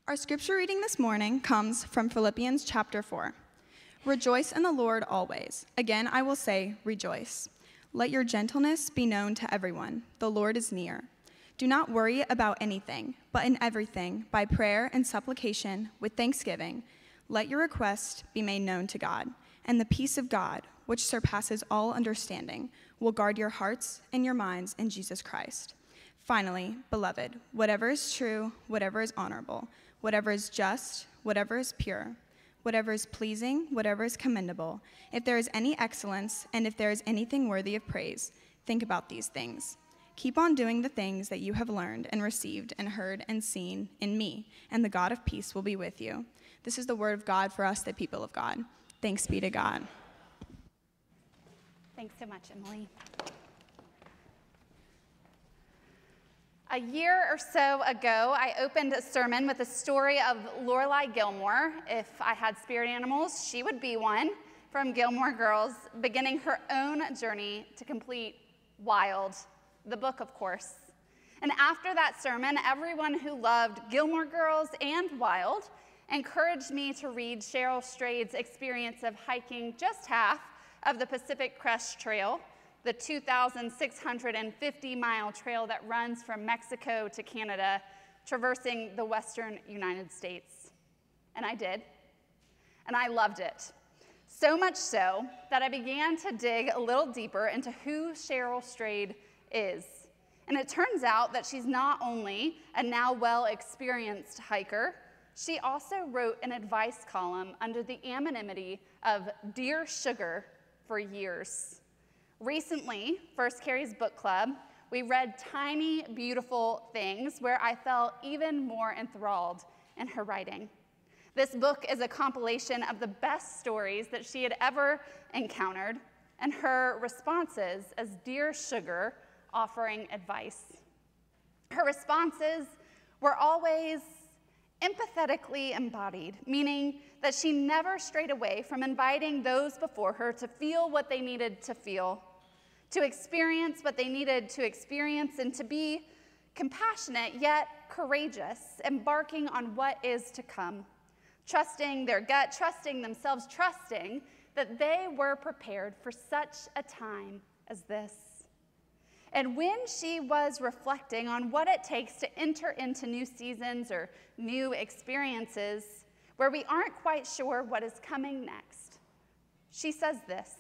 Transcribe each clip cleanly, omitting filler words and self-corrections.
Our scripture reading this morning comes from Philippians chapter 4. Rejoice in the Lord always. Again, I will say, rejoice. Let your gentleness be known to everyone. The Lord is near. Do not worry about anything, but in everything, by prayer and supplication, with thanksgiving, let your requests be made known to God. And the peace of God, which surpasses all understanding, will guard your hearts and your minds in Jesus Christ. Finally, beloved, whatever is true, whatever is honorable, whatever is just, whatever is pure, whatever is pleasing, whatever is commendable, if there is any excellence, and if there is anything worthy of praise, think about these things. Keep on doing the things that you have learned and received and heard and seen in me, and the God of peace will be with you. This is the word of God for us, the people of God. Thanks be to God. Thanks so much, Emily. A year or so ago, I opened a sermon with a story of Lorelai Gilmore. If I had spirit animals, she would be one, from Gilmore Girls, beginning her own journey to complete Wild, the book, of course. And after that sermon, everyone who loved Gilmore Girls and Wild encouraged me to read Cheryl Strayed's experience of hiking just half of the Pacific Crest Trail, the 2,650-mile trail that runs from Mexico to Canada, traversing the western United States. And I did, and I loved it. So much so that I began to dig a little deeper into who Cheryl Strayed is. And it turns out that she's not only a now well-experienced hiker, she also wrote an advice column under the anonymity of Dear Sugar for years. Recently, First Carrie's book club, we read Tiny Beautiful Things, where I felt even more enthralled in her writing. This book is a compilation of the best stories that she had ever encountered, and her responses as Dear Sugar offering advice. Her responses were always empathetically embodied, meaning that she never strayed away from inviting those before her to feel what they needed to feel, to experience what they needed to experience, and to be compassionate yet courageous, embarking on what is to come, trusting their gut, trusting themselves, trusting that they were prepared for such a time as this. And when she was reflecting on what it takes to enter into new seasons or new experiences where we aren't quite sure what is coming next, she says this: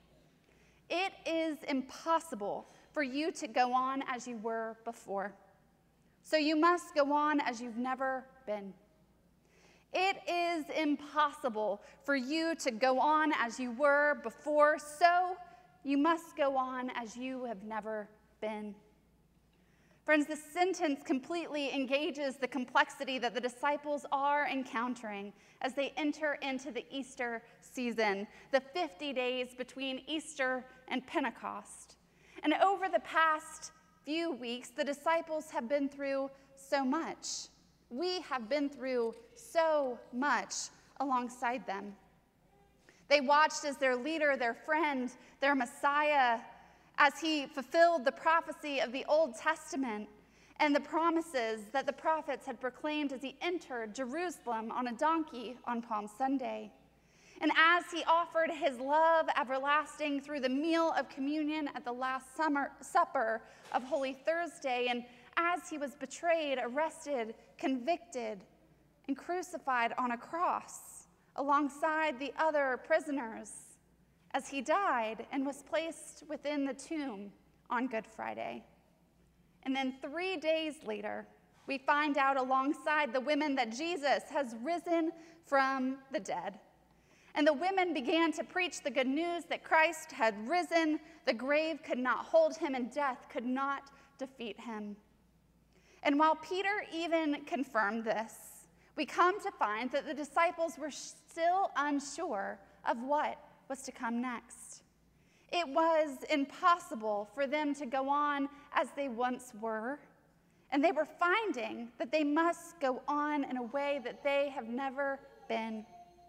it is impossible for you to go on as you were before, so you must go on as you've never been. It is impossible for you to go on as you were before, so you must go on as you have never been. Friends, this sentence completely engages the complexity that the disciples are encountering as they enter into the Easter season, the 50 days between Easter and Pentecost. And over the past few weeks, the disciples have been through so much. We have been through so much alongside them. They watched as their leader, their friend, their Messiah, as he fulfilled the prophecy of the Old Testament and the promises that the prophets had proclaimed as he entered Jerusalem on a donkey on Palm Sunday. And as he offered his love everlasting through the meal of communion at the Last Supper of Holy Thursday, and as he was betrayed, arrested, convicted, and crucified on a cross alongside the other prisoners, as he died and was placed within the tomb on Good Friday. And then 3 days later, we find out alongside the women that Jesus has risen from the dead. And the women began to preach the good news that Christ had risen, the grave could not hold him, and death could not defeat him. And while Peter even confirmed this, we come to find that the disciples were still unsure of what was to come next. It was impossible for them to go on as they once were, and they were finding that they must go on in a way that they have never been.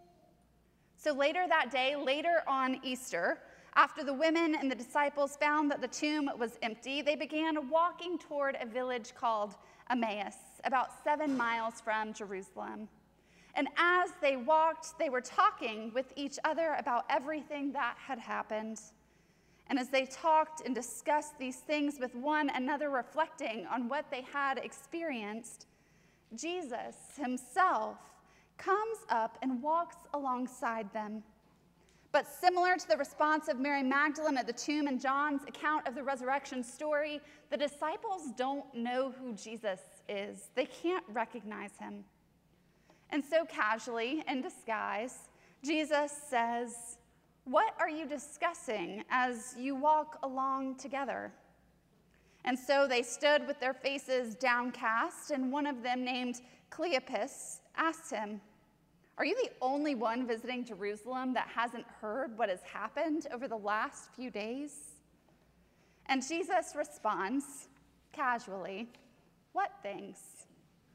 So later that day, later on Easter, after the women and the disciples found that the tomb was empty, they began walking toward a village called Emmaus, about 7 miles from Jerusalem. And as they walked, they were talking with each other about everything that had happened. And as they talked and discussed these things with one another, reflecting on what they had experienced, Jesus himself comes up and walks alongside them. But similar to the response of Mary Magdalene at the tomb in John's account of the resurrection story, the disciples don't know who Jesus is. They can't recognize him. And so casually, in disguise, Jesus says, "What are you discussing as you walk along together?" And so they stood with their faces downcast, and one of them, named Cleopas, asked him, "Are you the only one visiting Jerusalem that hasn't heard what has happened over the last few days?" And Jesus responds casually, "What things?"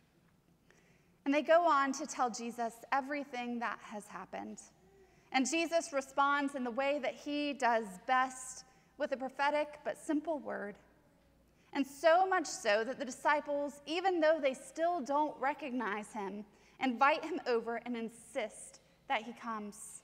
And they go on to tell Jesus everything that has happened. And Jesus responds in the way that he does best, with a prophetic but simple word. And so much so that the disciples, even though they still don't recognize him, invite him over and insist that he comes.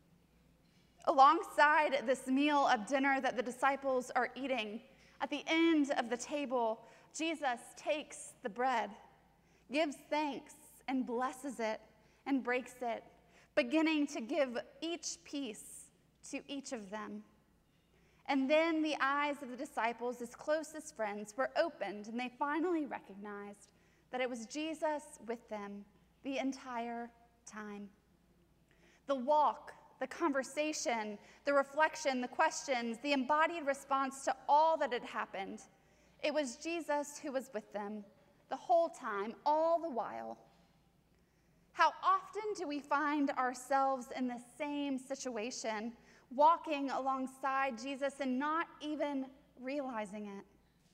Alongside this meal of dinner that the disciples are eating, at the end of the table, Jesus takes the bread, gives thanks, and blesses it and breaks it, beginning to give each piece to each of them. And then the eyes of the disciples, his closest friends, were opened, and they finally recognized that it was Jesus with them the entire time. The walk, the conversation, the reflection, the questions, the embodied response to all that had happened, it was Jesus who was with them the whole time, all the while. How often do we find ourselves in the same situation, walking alongside Jesus and not even realizing it?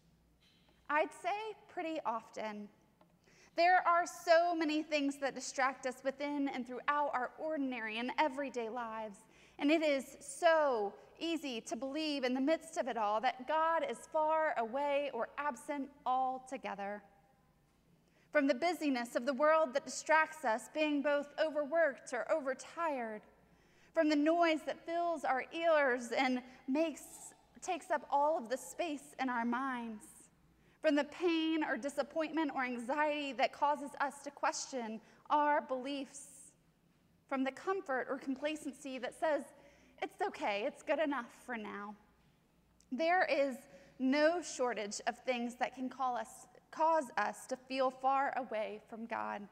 I'd say pretty often. There are so many things that distract us within and throughout our ordinary and everyday lives, and it is so easy to believe in the midst of it all that God is far away or absent altogether. From the busyness of the world that distracts us, being both overworked or overtired, from the noise that fills our ears and takes up all of the space in our minds, from the pain or disappointment or anxiety that causes us to question our beliefs, from the comfort or complacency that says, "It's okay, it's good enough for now." There is no shortage of things that can cause us to feel far away from God.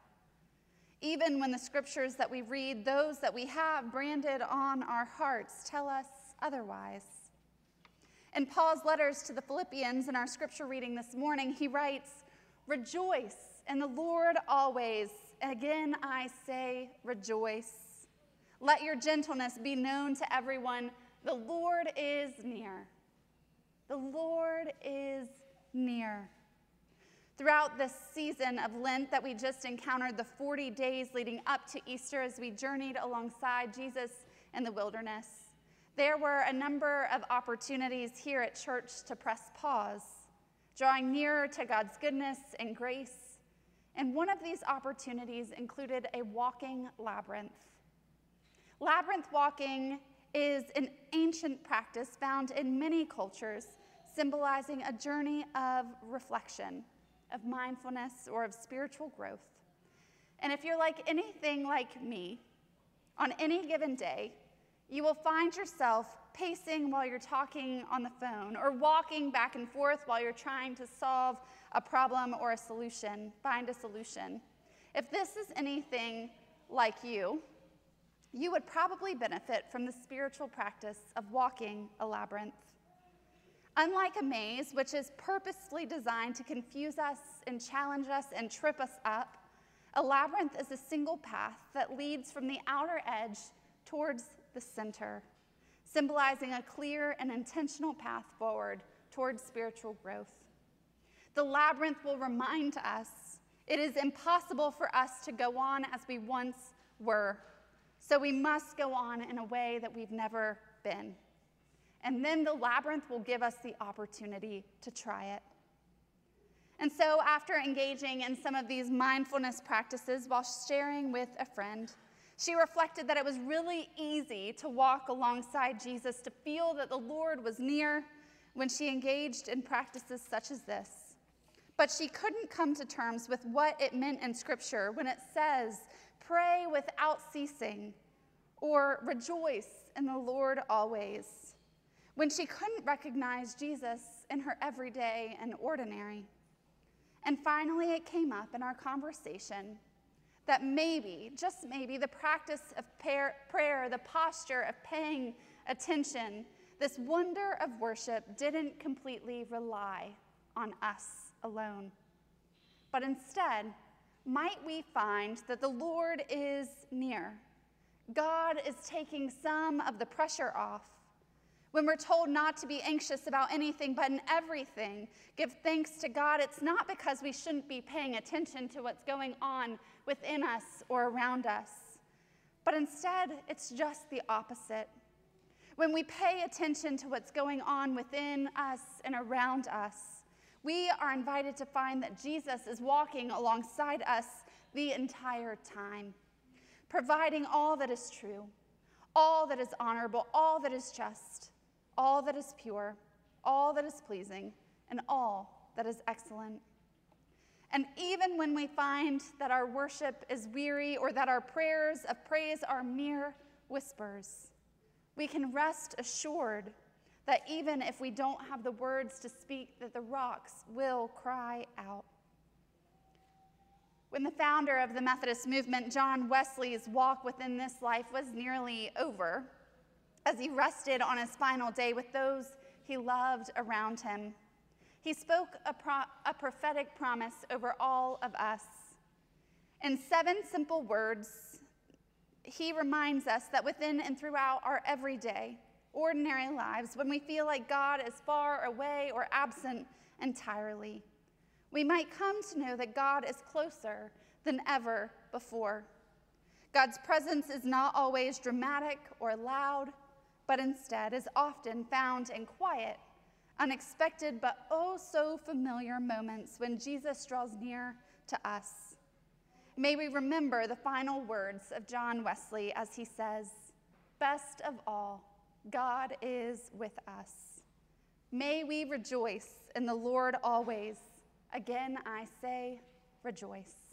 Even when the scriptures that we read, those that we have branded on our hearts, tell us otherwise. In Paul's letters to the Philippians, in our scripture reading this morning, he writes, "Rejoice in the Lord always. Again, I say rejoice. Let your gentleness be known to everyone. The Lord is near." The Lord is near. Throughout this season of Lent that we just encountered, the 40 days leading up to Easter as we journeyed alongside Jesus in the wilderness, there were a number of opportunities here at church to press pause, drawing nearer to God's goodness and grace. And one of these opportunities included a walking labyrinth. Labyrinth walking is an ancient practice found in many cultures, symbolizing a journey of reflection, of mindfulness, or of spiritual growth. And if you're like anything like me, on any given day, you will find yourself pacing while you're talking on the phone, or walking back and forth while you're trying to solve a problem or a solution, find a solution. If this is anything like you would probably benefit from the spiritual practice of walking a labyrinth. Unlike a maze, which is purposely designed to confuse us and challenge us and trip us up, a labyrinth is a single path that leads from the outer edge towards the center, symbolizing a clear and intentional path forward towards spiritual growth. The labyrinth will remind us it is impossible for us to go on as we once were, so we must go on in a way that we've never been. And then the labyrinth will give us the opportunity to try it. And so after engaging in some of these mindfulness practices while sharing with a friend, she reflected that it was really easy to walk alongside Jesus, to feel that the Lord was near when she engaged in practices such as this. But she couldn't come to terms with what it meant in Scripture when it says, pray without ceasing, or rejoice in the Lord always, when she couldn't recognize Jesus in her everyday and ordinary. And finally, it came up in our conversation that maybe, just maybe, the practice of prayer, the posture of paying attention, this wonder of worship didn't completely rely on us alone. But instead, might we find that the Lord is near? God is taking some of the pressure off. When we're told not to be anxious about anything, but in everything, give thanks to God, it's not because we shouldn't be paying attention to what's going on within us or around us, but instead, it's just the opposite. When we pay attention to what's going on within us and around us, we are invited to find that Jesus is walking alongside us the entire time, providing all that is true, all that is honorable, all that is just, all that is pure, all that is pleasing, and all that is excellent. And even when we find that our worship is weary or that our prayers of praise are mere whispers, we can rest assured that even if we don't have the words to speak, that the rocks will cry out. When the founder of the Methodist movement, John Wesley's walk within this life was nearly over, as he rested on his final day with those he loved around him, he spoke a prophetic promise over all of us. In 7 simple words, he reminds us that within and throughout our everyday, ordinary lives, when we feel like God is far away or absent entirely, we might come to know that God is closer than ever before. God's presence is not always dramatic or loud, but instead is often found in quiet, unexpected, but oh so familiar moments when Jesus draws near to us. May we remember the final words of John Wesley as he says, "Best of all, God is with us. May we rejoice in the Lord always. Again, I say, rejoice."